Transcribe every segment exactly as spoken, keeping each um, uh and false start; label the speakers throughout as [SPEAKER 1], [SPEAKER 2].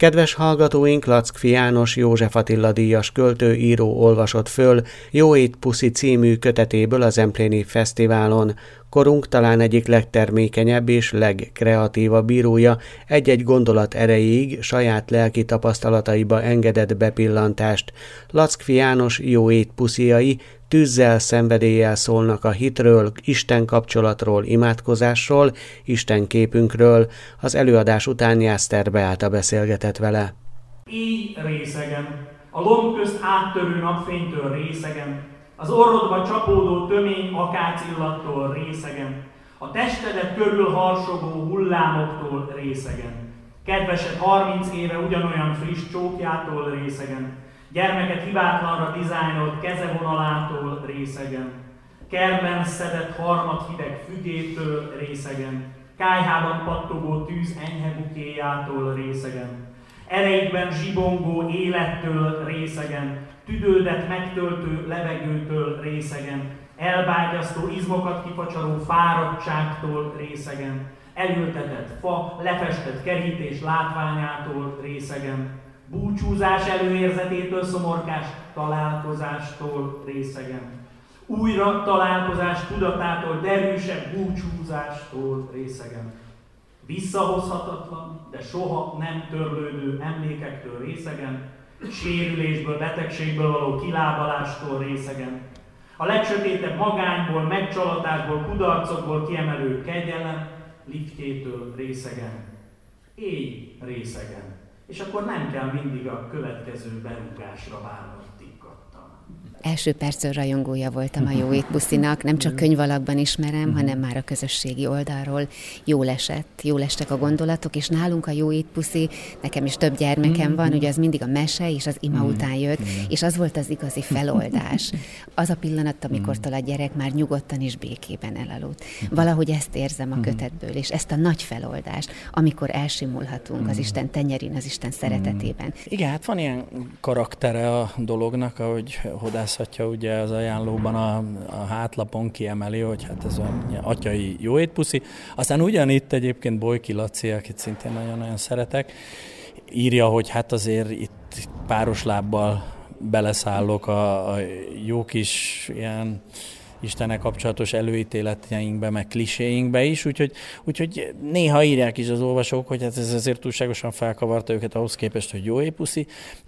[SPEAKER 1] Kedves hallgatóink, Lackfi János József Attila díjas költő, író olvasott föl Jó ét puszi című kötetéből a Zempléni Fesztiválon. Korunk talán egyik legtermékenyebb és legkreatívabb írója egy-egy gondolat erejéig saját lelki tapasztalataiba engedett bepillantást. Lackfi János Jó ét pusziai tűzzel, szenvedéllyel szólnak a hitről, Isten kapcsolatról, imádkozásról, Isten képünkről. Az előadás után Jászter Beáta beszélgetett vele.
[SPEAKER 2] Éj részegen, a lomb közt áttörő napfénytől részegen, az orrodba csapódó tömény akácillattól részegen, a testedet körül harsogó hullámoktól részegen, kedvesed harminc éve ugyanolyan friss csókjától részegen, gyermeket hibátlanra dizájnolt kezevonalától részegen, kertben szedett harmadhideg fügétől részegen, kályhában pattogó tűz enyhe bukéjától részegen, erejükben zsibongó élettől részegen, tüdődet megtöltő levegőtől részegen, elbágyasztó izmokat kifacsaró fáradtságtól részegen, elültetett fa, lefestett kerítés látványától részegen, búcsúzás előérzetétől szomorkás találkozástól részegen, újra találkozás tudatától derűsebb búcsúzástól részegen, visszahozhatatlan, de soha nem törlődő emlékektől részegen, sérülésből, betegségből való kilábalástól részegen, a legsötétebb magányból, megcsalatásból, kudarcokból kiemelő kegyelem liftjétől részegen. Éj részegen. És akkor nem kell mindig a következő berúgásra várnod tikkattan.
[SPEAKER 3] Első percről rajongója voltam a Jó ét puszinak, nem csak könyvalakban ismerem, hanem már a közösségi oldalról. Jól esett, jól estek a gondolatok, és nálunk a Jó ét puszi, nekem is több gyermekem van, ugye az mindig a mese és az ima után jött, és az volt az igazi feloldás. Az a pillanat, amikor a gyerek már nyugodtan és békében elaludt. Valahogy ezt érzem a kötetből, és ezt a nagy feloldást, amikor elsimulhatunk az Isten tenyerén, az Isten szeretetében.
[SPEAKER 4] Igen, hát van ilyen karaktere a dolognak, ahogy hodázhatja ugye az ajánlóban a, a hátlapon kiemeli, hogy hát ez a atyai Jó ét puszi. Aztán ugyanitt egyébként Bojki Laci, akit szintén nagyon-nagyon szeretek, írja, hogy hát azért itt páros lábbal beleszállok a, a jó kis ilyen Istennel kapcsolatos előítéleteinkbe, meg kliséinkbe is, úgyhogy, úgyhogy néha írják is az olvasók, hogy hát ez azért túlságosan felkavarta őket ahhoz képest, hogy Jó ét puszi,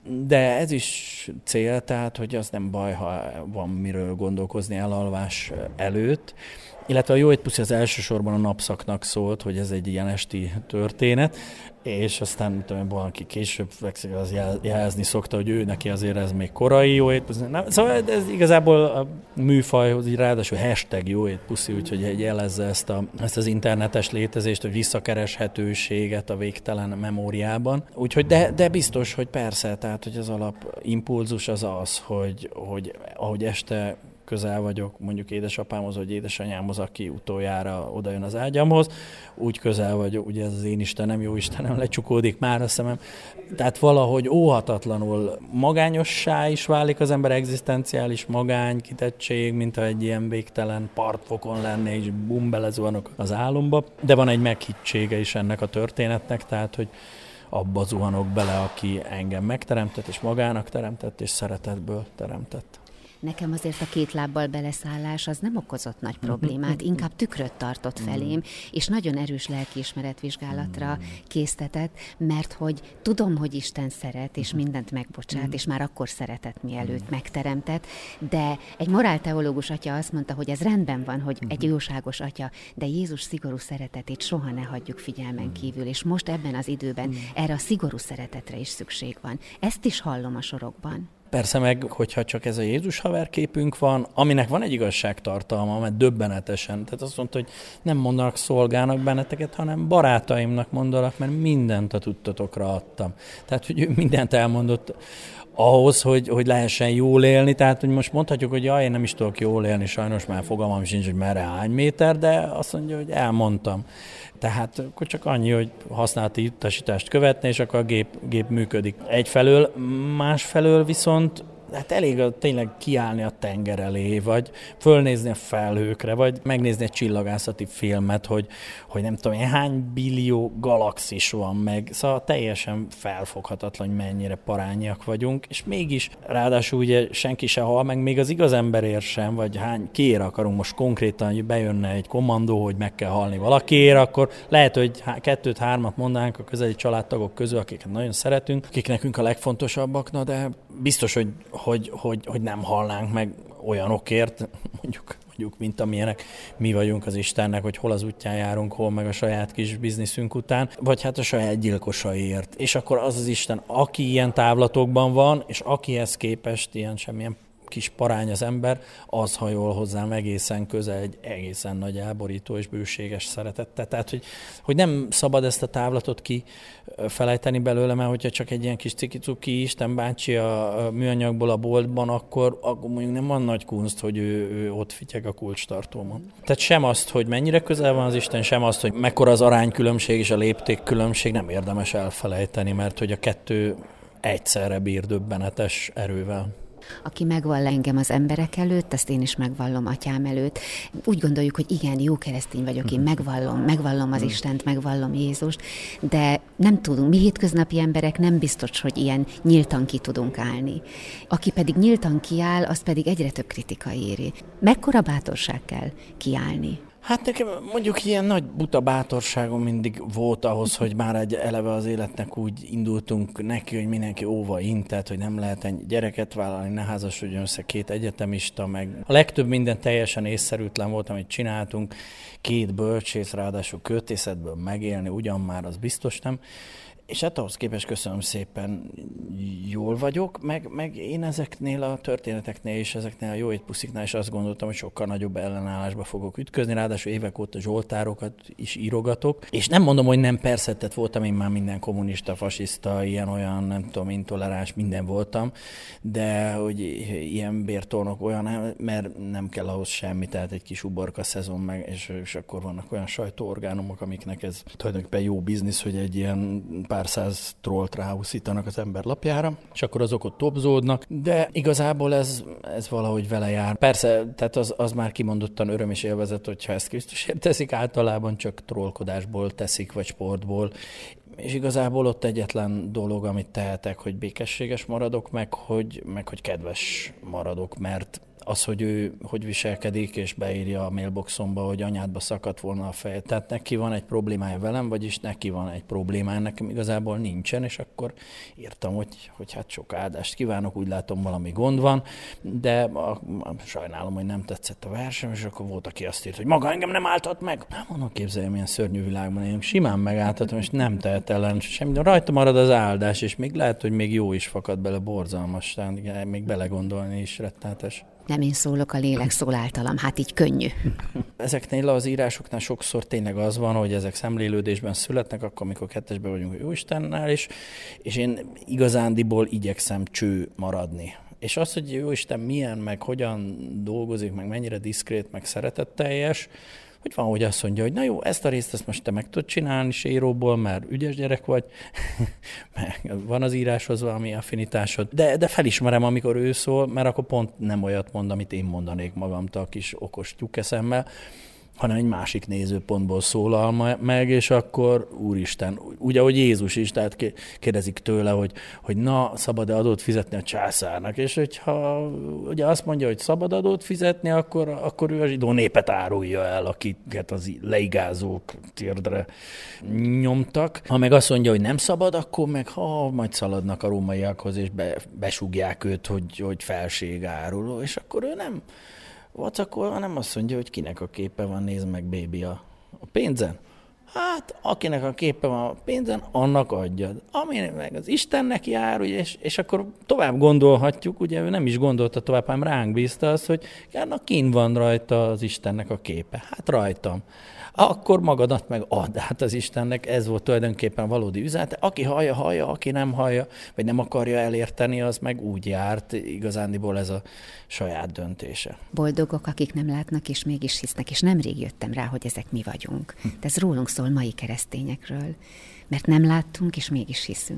[SPEAKER 4] de ez is cél, tehát, hogy az nem baj, ha van miről gondolkozni elalvás előtt. Illetve a Jó ét puszi az elsősorban a napszaknak szólt, hogy ez egy ilyen esti történet, és aztán, mit tudom, valaki később fekszik, az jelezni szokta, hogy ő neki azért ez még korai Jó ét puszi. Nem, szóval ez igazából a műfajhoz, így ráadásul hashtag Jó ét puszi, úgyhogy jelezze ezt, a, ezt az internetes létezést, hogy visszakereshetőséget a végtelen memóriában. Úgyhogy de, de biztos, hogy persze, tehát hogy az alap impulzus az az, hogy, hogy ahogy este közel vagyok mondjuk édesapámhoz, vagy édesanyámhoz, aki utoljára odajön az ágyamhoz, úgy közel vagyok, ugye ez az én Istenem, jó Istenem, lecsukódik már a szemem. Tehát valahogy óhatatlanul magányossá is válik az ember, egzisztenciális magány, kitettség, mint ha egy ilyen végtelen partfokon lenne, és bum, belezuhanok az álomba. De van egy meghittsége is ennek a történetnek, tehát, hogy abba zuhanok bele, aki engem megteremtett, és magának teremtett, és szeretetből teremtett.
[SPEAKER 3] Nekem azért a két lábbal beleszállás az nem okozott nagy problémát, inkább tükröt tartott felém, és nagyon erős lelkiismeretvizsgálatra késztetett, mert hogy tudom, hogy Isten szeret, és mindent megbocsát, és már akkor szeretett, mielőtt megteremtett, de egy morálteológus atya azt mondta, hogy ez rendben van, hogy egy jóságos atya, de Jézus szigorú szeretetét soha ne hagyjuk figyelmen kívül, és most ebben az időben erre a szigorú szeretetre is szükség van. Ezt is hallom a sorokban.
[SPEAKER 4] Persze meg, hogyha csak ez a Jézus haverképünk van, aminek van egy igazságtartalma, mert döbbenetesen. Tehát azt mondta, hogy nem mondanak szolgának benneteket, hanem barátaimnak mondanak, mert mindent a tudtatokra adtam. Tehát, hogy ő mindent elmondott ahhoz, hogy, hogy lehessen jól élni. Tehát, hogy most mondhatjuk, hogy jaj, én nem is tudok jól élni, sajnos már fogalmam sincs, hogy merre hány méter, de azt mondja, hogy elmondtam. Tehát akkor csak annyi, hogy használati utasítást követni, és akkor a gép, gép működik. Egyfelől, másfelől viszont Hát elég a, tényleg kiállni a tenger elé, vagy fölnézni a felhőkre, vagy megnézni egy csillagászati filmet, hogy, hogy nem tudom, hány billió galaxis van meg. Szóval teljesen felfoghatatlan, hogy mennyire parányiak vagyunk, és mégis ráadásul ugye senki se hal meg, még az igaz emberért sem, vagy hány kiére akarunk most konkrétan, hogy bejönne egy kommandó, hogy meg kell halni valakiért, akkor lehet, hogy kettőt, hármat mondanánk a közeli családtagok közül, akiket nagyon szeretünk, akik nekünk a legfontosabbak, na de biztos, hogy, hogy, hogy, hogy nem halnánk meg olyanokért, mondjuk, mondjuk, mint amilyenek mi vagyunk az Istennek, hogy hol az útján járunk, hol meg a saját kis bizniszünk után, vagy hát a saját gyilkosaiért. És akkor az az Isten, aki ilyen távlatokban van, és akihez képest ilyen semmilyen kis parány az ember, az hajol hozzám egészen közel egy egészen nagy elborító és bőséges szeretettel. Tehát, hogy, hogy nem szabad ezt a távlatot kifelejteni belőle, mert hogyha csak egy ilyen kis cikicuki Isten bácsi a műanyagból a boltban, akkor, akkor mondjuk nem van nagy kunst, hogy ő, ő ott fityeg a kulcstartómon. Tehát sem azt, hogy mennyire közel van az Isten, sem azt, hogy mekkora az aránykülönbség és a léptékkülönbség, nem érdemes elfelejteni, mert hogy a kettő egyszerre bír döbbenetes erővel.
[SPEAKER 3] Aki megvall engem az emberek előtt, azt én is megvallom atyám előtt. Úgy gondoljuk, hogy igen, jó keresztény vagyok, én megvallom, megvallom az Istent, megvallom Jézust, de nem tudunk, mi hétköznapi emberek nem biztos, hogy ilyen nyíltan ki tudunk állni. Aki pedig nyíltan kiáll, az pedig egyre több kritika éri. Mekkora bátorság kell kiállni?
[SPEAKER 4] Hát nekem mondjuk ilyen nagy buta bátorságom mindig volt ahhoz, hogy már egy eleve az életnek úgy indultunk neki, hogy mindenki óva intett, hogy nem lehet ennyi gyereket vállalni, ne házasodjon össze két egyetemista, meg a legtöbb minden teljesen észszerűtlen volt, amit csináltunk, két bölcsész, ráadásul költészetből megélni, ugyan már az biztos nem. És hát ahhoz képest köszönöm szépen, jól vagyok, meg, meg én ezeknél a történeteknél és ezeknél a jó étpusziknál is azt gondoltam, hogy sokkal nagyobb ellenállásba fogok ütközni, ráadásul évek óta zsoltárokat is írogatok. És nem mondom, hogy nem, persze, tehát voltam én már minden kommunista, fasiszta, ilyen-olyan, nem tudom, intoleráns, minden voltam, de hogy ilyen bértornok olyan, mert nem kell ahhoz semmi, tehát egy kis uborka szezon meg, és, és akkor vannak olyan sajtóorgánumok, amiknek ez tulajdonképpen jó biznisz, hogy egy ilyen pár száz trollt ráúszítanak az ember lapjára, és akkor azok ott topzódnak, de igazából ez, ez valahogy vele jár. Persze, tehát az, az már kimondottan öröm és élvezet, hogyha ezt Krisztusért teszik, általában csak trollkodásból teszik, vagy sportból, és igazából ott egyetlen dolog, amit tehetek, hogy békességes maradok, meg hogy, meg hogy kedves maradok, mert az, hogy ő hogy viselkedik, és beírja a mailboxomba, hogy anyádba szakadt volna a feje. Tehát neki van egy problémája velem, vagyis neki van egy problémája, nekem igazából nincsen, és akkor írtam, hogy, hogy hát sok áldást kívánok, úgy látom, valami gond van, de a, a, sajnálom, hogy nem tetszett a verseny, és akkor volt, aki azt írt, hogy maga engem nem áltat meg. Nem mondom, képzeljem, milyen szörnyű világban élünk, simán megáltatom, és nem tehet ellen semmi, de rajta marad az áldás, és még lehet, hogy még jó is fakad bele, borzalmas, tehát még belegondolni is rettenetes.
[SPEAKER 3] Nem én szólok, a lélek szól általam, hát így könnyű.
[SPEAKER 4] Ezeknél az írásoknál sokszor tényleg az van, hogy ezek szemlélődésben születnek, akkor, amikor kettesben vagyunk a Jóistennel, és, és én igazándiból igyekszem cső maradni. És az, hogy Jóisten milyen, meg hogyan dolgozik, meg mennyire diszkrét, meg szeretetteljes, hogy van, hogy azt mondja, hogy na jó, ezt a részt ezt most te meg tudod csinálni séróból, mert ügyes gyerek vagy, meg van az íráshoz valami affinitásod, de, de felismerem, amikor ő szól, mert akkor pont nem olyat mond, amit én mondanék magamtól a kis okos tyúkeszemmel, hanem egy másik nézőpontból szólal meg, és akkor Úristen, úgy, ahogy Jézus is, tehát kérdezik tőle, hogy, hogy na, szabad-e adót fizetni a császárnak, és hogyha ugye azt mondja, hogy szabad adót fizetni, akkor, akkor ő a zsidó népet árulja el, akiket az leigázók térdre nyomtak. Ha meg azt mondja, hogy nem szabad, akkor meg ha majd szaladnak a rómaiakhoz, és be, besúgják őt, hogy, hogy felségáruló, és akkor ő nem vacakol, hanem azt mondja, hogy kinek a képe van, nézd meg, bébi, a, a pénzen. Hát, akinek a képe van a pénzen, annak adjad. Ami meg az Istennek jár, ugye, és, és akkor tovább gondolhatjuk, ugye ő nem is gondolta tovább, hanem ránk bízta azt, hogy na, kín van rajta az Istennek a képe. Hát rajtam. Akkor magadat meg add. Hát az Istennek ez volt tulajdonképpen valódi üzenete. Aki hallja, hallja, aki nem hallja, vagy nem akarja elérteni, az meg úgy járt. Igazándiból ez a saját döntése.
[SPEAKER 3] Boldogok, akik nem látnak és mégis hisznek, és nemrég jöttem rá, hogy ezek mi vagyunk. De ez rólunk szól, mai keresztényekről. Mert nem láttunk és mégis hiszünk.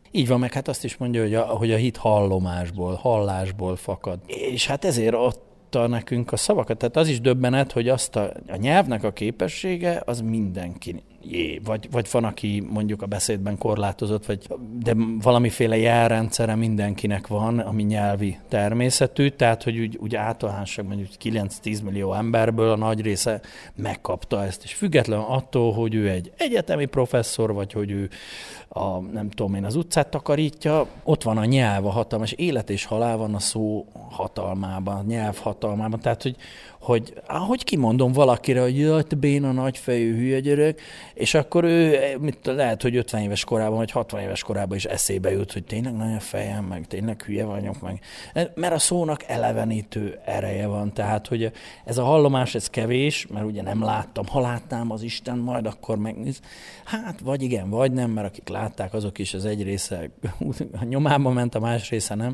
[SPEAKER 4] Így van, meg hát azt is mondja, hogy a, hogy a hit hallomásból, hallásból fakad. És hát ezért ott nekünk a szavakat. Tehát az is döbbenet, hogy azt a, a nyelvnek a képessége az mindenki. Jé, vagy, vagy van, aki mondjuk a beszédben korlátozott, vagy, de valamiféle jelrendszere mindenkinek van, ami nyelvi természetű, tehát, hogy úgy, úgy általánosan mondjuk kilenc-tíz millió emberből a nagy része megkapta ezt, és független attól, hogy ő egy egyetemi professzor, vagy hogy ő a, nem tudom én, az utcát takarítja, ott van a nyelv, a hatalmas élet és halál van a szó hatalmában, a nyelv hatalmában, tehát, hogy hogy ahogy kimondom valakire, hogy jaj, te béna nagyfejű hülye gyerek, és akkor ő mit, lehet, hogy ötven éves korában, vagy hatvan éves korában is eszébe jut, hogy tényleg nagy a fejem, meg tényleg hülye vagyok, meg. Mert a szónak elevenítő ereje van, tehát, hogy ez a hallomás, ez kevés, mert ugye nem láttam, ha látnám az Isten, majd akkor megnéz. Hát, vagy igen, vagy nem, mert akik látták, azok is az egy része a nyomába ment, a más része nem,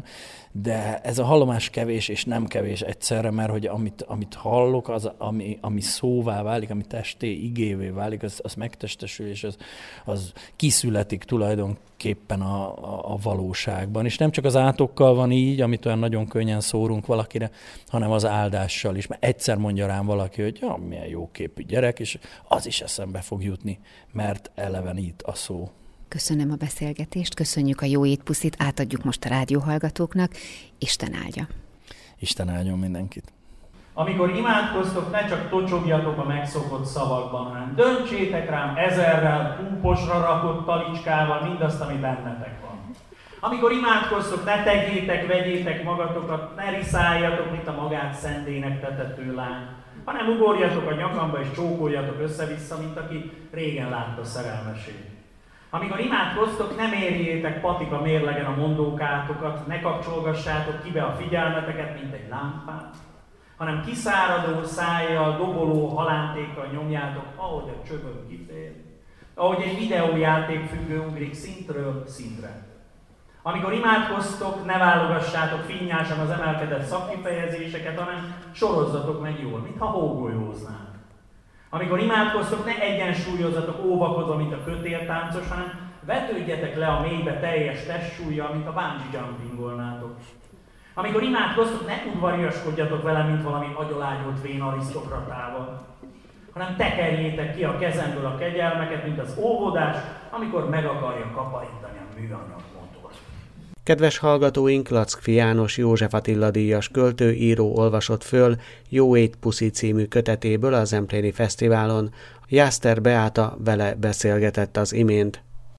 [SPEAKER 4] de ez a hallomás kevés és nem kevés egyszerre, mert hogy amit, amit hallok, az, ami, ami szóvá válik, ami testé, igévé válik, az, az megtestesül, és az, az kiszületik tulajdonképpen a, a, a valóságban. És nem csak az átokkal van így, amit olyan nagyon könnyen szórunk valakire, hanem az áldással is. Mert egyszer mondja rám valaki, hogy ja, milyen jóképű gyerek, és az is eszembe fog jutni, mert elevenít a szó.
[SPEAKER 3] Köszönöm a beszélgetést, köszönjük a jó étpuszit, átadjuk most a rádióhallgatóknak. Isten áldja.
[SPEAKER 4] Isten áldjon mindenkit.
[SPEAKER 2] Amikor imádkoztok, ne csak tocsogjatok a megszokott szavakban, hanem döntsétek rám ezerrel, púposra rakott talicskával mindazt, ami bennetek van. Amikor imádkoztok, ne tegyétek, vegyétek magatokat, ne riszáljatok, mint a magát szendének tetető lány, hanem ugorjatok a nyakamba és csókoljatok össze-vissza, mint aki régen látta szerelmesét. Amikor imádkoztok, nem érjétek patika mérlegen a mondókátokat, ne kapcsolgassátok ki be a figyelmeteket, mint egy lámpát, hanem kiszáradó szájjal, doboló halántékkal nyomjátok, ahogy a csövön kifér, ahogy egy videójáték függő ugrik szintről szintre. Amikor imádkoztok, ne válogassátok finnyásan az emelkedett szakkifejezéseket, hanem sorozzatok meg jól, mintha hógolyóznánk. Amikor imádkoztok, ne egyensúlyozzatok óvakodva, mint a kötéltáncos, hanem vetődjetek le a mélybe teljes testsúllyal, mint a bungee jumpingolnátok. Amikor imádkoztok, ne udvariaskodjatok vele, mint valami agyolágyolt vén arisztokratával, hanem tekerjétek ki a kezemből a kegyelmeket, mint az óvodás, amikor meg akarja kaparítani a műanyag motort.
[SPEAKER 1] Kedves hallgatóink, Lackfi János József Attila díjas költő, író olvasott föl Jó ét puszi című kötetéből a Zempléni Fesztiválon. Jászter Beáta vele beszélgetett az imént.